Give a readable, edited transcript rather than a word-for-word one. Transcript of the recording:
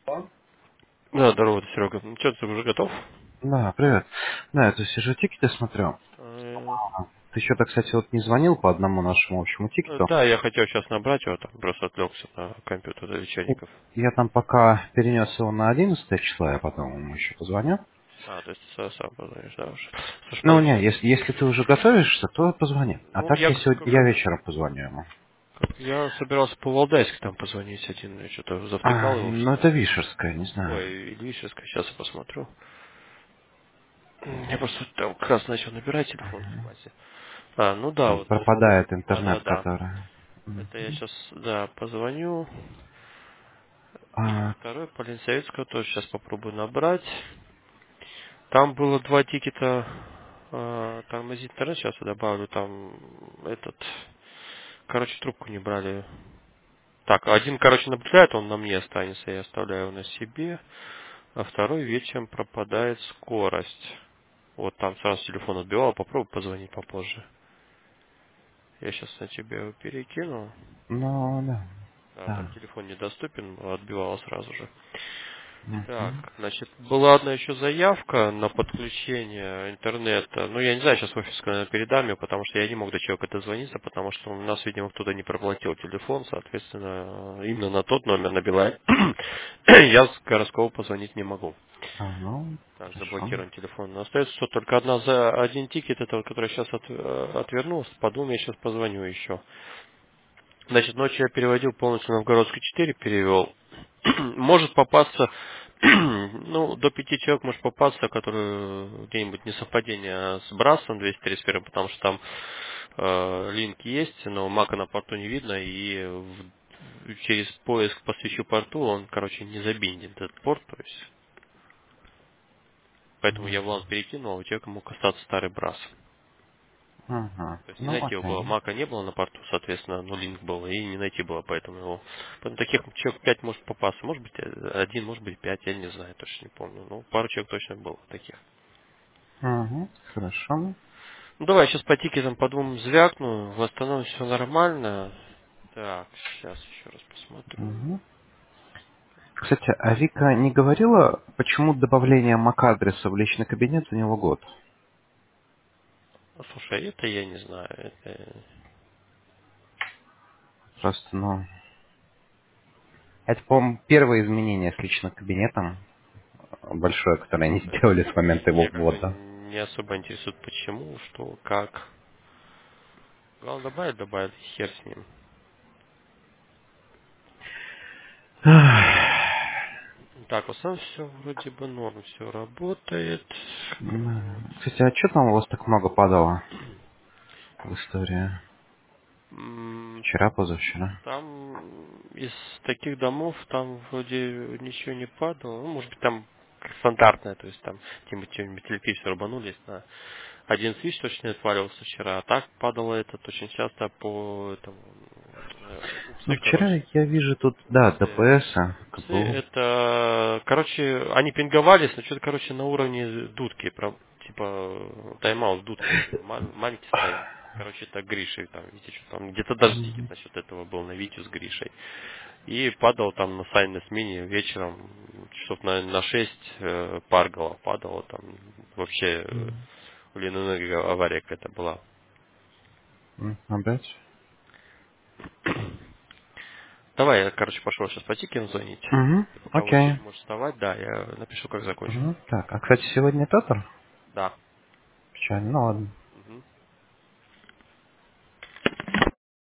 Да, здорово, Серега. Ну что, ты уже готов? Да, привет. Да, я тут сижу, тикеты смотрю. Э, Ты что-то, кстати, вот не звонил по одному нашему общему тикету. Да, я хотел сейчас набрать его, там просто отвлекся на компьютер до вечерников. Я там пока перенес его на 11 число, я потом ему еще позвоню. А, то есть ты сам позвонишь, да, уже. Слушай, Ну, подожди. не, если ты уже готовишься, то позвони. А Ну, так я я как, сегодня, как- я вечером позвоню ему. я собирался по Валдайске там позвонить один, я что-то А, завтыкал его ну все. это Вишерская, не знаю. Ой, Ильвишевская, сейчас я посмотрю. Я просто там как раз начал набирать телефон в базе. А, ну да, Там вот, пропадает да, да, интернет, да. который... Это я сейчас, да, позвоню. И А, второй, Полинсоветского, тоже сейчас попробую набрать. Там было два тикета, тормозит интернет, сейчас я добавлю, там этот, короче, трубку не брали. Так, один, короче, наблюдает, он на мне останется, я оставляю его на себе, а второй вечером пропадает скорость. Вот там сразу телефон отбивал, попробуй позвонить попозже. Я сейчас на тебя его перекину. ну, да. А, там Да. телефон недоступен, отбивало сразу же. Так, Мгм. значит, была одна еще заявка на подключение интернета. Ну, я не знаю, сейчас в офис, наверное, передам ее, потому что я не мог до человека дозвониться, потому что у нас, видимо, кто-то не проплатил телефон, соответственно, именно на тот номер на Билайн я с городского позвонить не могу. А, ну, Так, хорошо. заблокирован телефон. Но остается что только одна за один тикет, это вот, который сейчас отвернулся. По двум я сейчас позвоню еще. Значит, ночью я переводил полностью Новгородскую 4 перевел. Может попасться, ну, до 5 человек может попасться, которые где-нибудь несовпадение с Брасом 231, потому что там линк есть, но мака на порту не видно, и через поиск по свечу порту он, короче, не забиндит этот порт, то есть, поэтому я в лан перекинул, а у человека мог остаться старый Брас. Ага. То есть не Ну, найти его было. окей. Мака не было на порту, соответственно, ну линк был, и не найти было, поэтому его. Поэтому таких человек 5 может попасться. Может быть один, может быть 5, я не знаю, точно не помню. Ну, пару человек точно было таких. Угу. Хорошо. Ну давай, сейчас по тикетам по двум звякну, в остальном все нормально. Так, сейчас еще раз посмотрю. Угу. Кстати, а Вика не говорила, почему добавление MAC-адреса в личный кабинет у него год? А, слушай, это я не знаю. Это... Просто, ну... Это, по-моему, первое изменение с личным кабинетом, большое, которое они сделали с момента его Меня как бы ввода. не особо интересует почему, что, как. Главное добавить, добавить, и хер с ним. Так, вот сам все вроде бы норм, все работает. Вот. Кстати, а что там у вас так много падало в истории? М, Вчера, позавчера? Там из таких домов там вроде ничего не падало. Ну, может быть, там как стандартное, то есть там где-нибудь электричество рубанулись на один свич точно не отваливался вчера, а так падало это очень часто по этому Ну, упсы, вчера короче. я вижу тут, да, Упсы. ДПС, Упсы КПУ. это, короче, они пинговались, но что-то, короче, на уровне дудки, типа тайм-аут дудки такой, маленький стоял. Короче, это Гришей, там, видите, что там, где-то даже тикет Мгм. насчет этого был на Витю с Гришей. И падал там на Сайнес Мини вечером, часов на 6 пар голов падало, там вообще у Ленэнерго авария какая-то была. Опять? Давай, я, короче, пошел сейчас по тикетам звонить. Угу, Ты пока в окей. очередь можешь вставать, да, я напишу, как закончу. Мгм. Так, а, кстати, сегодня Петр? Да. Печально, ну ладно.